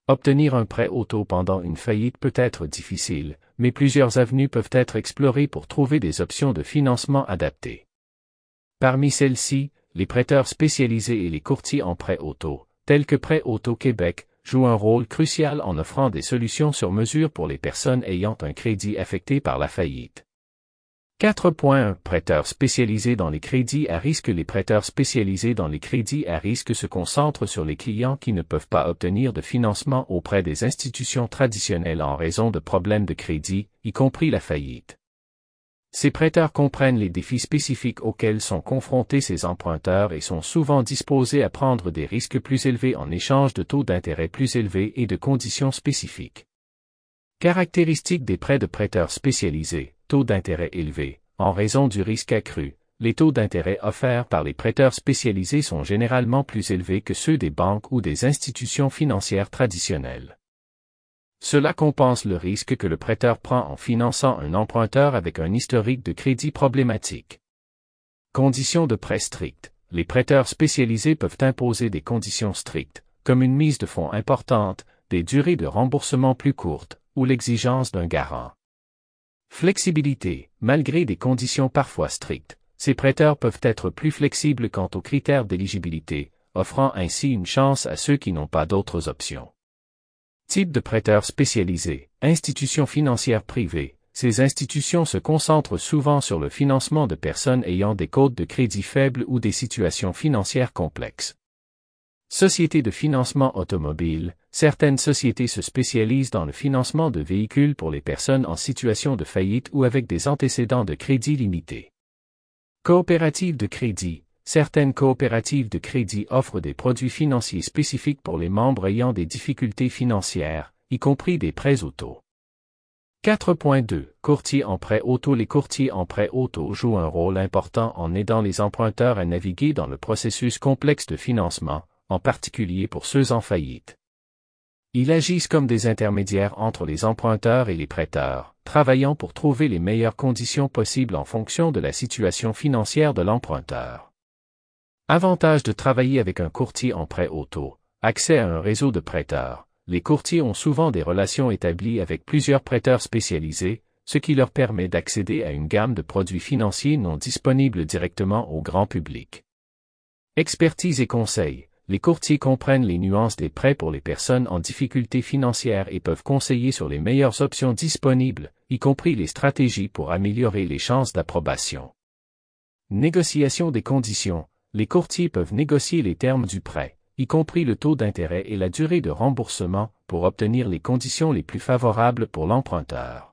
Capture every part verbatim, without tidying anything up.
Obtenir un prêt auto pendant une faillite peut être difficile, mais plusieurs avenues peuvent être explorées pour trouver des options de financement adaptées. Parmi celles-ci, les prêteurs spécialisés et les courtiers en prêt auto, tels que Prêt Auto Québec, jouent un rôle crucial en offrant des solutions sur mesure pour les personnes ayant un crédit affecté par la faillite. quatre point un Prêteurs spécialisés dans les crédits à risque. Les prêteurs spécialisés dans les crédits à risque se concentrent sur les clients qui ne peuvent pas obtenir de financement auprès des institutions traditionnelles en raison de problèmes de crédit, y compris la faillite. Ces prêteurs comprennent les défis spécifiques auxquels sont confrontés ces emprunteurs et sont souvent disposés à prendre des risques plus élevés en échange de taux d'intérêt plus élevés et de conditions spécifiques. Caractéristiques des prêts de prêteurs spécialisés. Taux d'intérêt élevé. En raison du risque accru, les taux d'intérêt offerts par les prêteurs spécialisés sont généralement plus élevés que ceux des banques ou des institutions financières traditionnelles. Cela compense le risque que le prêteur prend en finançant un emprunteur avec un historique de crédit problématique. Conditions de prêt strictes. Les prêteurs spécialisés peuvent imposer des conditions strictes, comme une mise de fonds importante, des durées de remboursement plus courtes, ou l'exigence d'un garant. Flexibilité. Malgré des conditions parfois strictes, ces prêteurs peuvent être plus flexibles quant aux critères d'éligibilité, offrant ainsi une chance à ceux qui n'ont pas d'autres options. Type de prêteurs spécialisés. Institutions financières privées. Ces institutions se concentrent souvent sur le financement de personnes ayant des codes de crédit faibles ou des situations financières complexes. Sociétés de financement automobile. Certaines sociétés se spécialisent dans le financement de véhicules pour les personnes en situation de faillite ou avec des antécédents de crédit limités. Coopératives de crédit. Certaines coopératives de crédit offrent des produits financiers spécifiques pour les membres ayant des difficultés financières, y compris des prêts auto. quatre point deux Courtiers en prêt auto. Les courtiers en prêt auto jouent un rôle important en aidant les emprunteurs à naviguer dans le processus complexe de financement, en particulier pour ceux en faillite. Ils agissent comme des intermédiaires entre les emprunteurs et les prêteurs, travaillant pour trouver les meilleures conditions possibles en fonction de la situation financière de l'emprunteur. Avantage de travailler avec un courtier en prêt auto. Accès à un réseau de prêteurs. Les courtiers ont souvent des relations établies avec plusieurs prêteurs spécialisés, ce qui leur permet d'accéder à une gamme de produits financiers non disponibles directement au grand public. Expertise et conseils. Les courtiers comprennent les nuances des prêts pour les personnes en difficulté financière et peuvent conseiller sur les meilleures options disponibles, y compris les stratégies pour améliorer les chances d'approbation. Négociation des conditions. Les courtiers peuvent négocier les termes du prêt, y compris le taux d'intérêt et la durée de remboursement, pour obtenir les conditions les plus favorables pour l'emprunteur.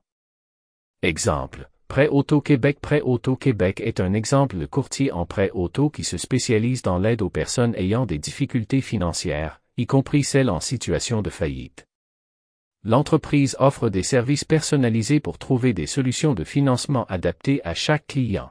Exemple. Prêt Auto Québec. Prêt Auto Québec est un exemple de courtier en prêt auto qui se spécialise dans l'aide aux personnes ayant des difficultés financières, y compris celles en situation de faillite. L'entreprise offre des services personnalisés pour trouver des solutions de financement adaptées à chaque client.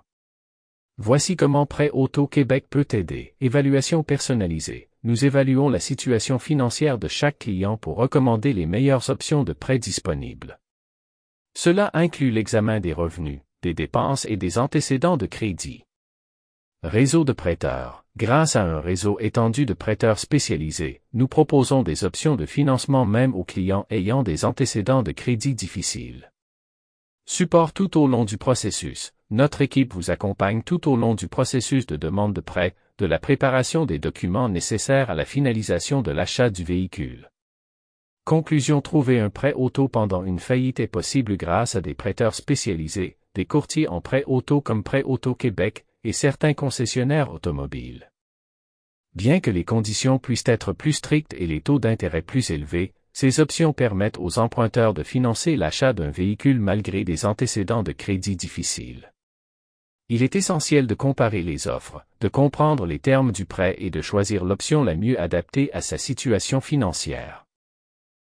Voici comment Prêt Auto Québec peut aider. Évaluation personnalisée. Nous évaluons la situation financière de chaque client pour recommander les meilleures options de prêt disponibles. Cela inclut l'examen des revenus, des dépenses et des antécédents de crédit. Réseau de prêteurs. Grâce à un réseau étendu de prêteurs spécialisés, nous proposons des options de financement même aux clients ayant des antécédents de crédit difficiles. Support tout au long du processus. Notre équipe vous accompagne tout au long du processus de demande de prêt, de la préparation des documents nécessaires à la finalisation de l'achat du véhicule. Conclusion. Trouver un prêt auto pendant une faillite est possible grâce à des prêteurs spécialisés, des courtiers en prêt auto comme Prêt Auto Québec, et certains concessionnaires automobiles. Bien que les conditions puissent être plus strictes et les taux d'intérêt plus élevés, ces options permettent aux emprunteurs de financer l'achat d'un véhicule malgré des antécédents de crédit difficiles. Il est essentiel de comparer les offres, de comprendre les termes du prêt et de choisir l'option la mieux adaptée à sa situation financière.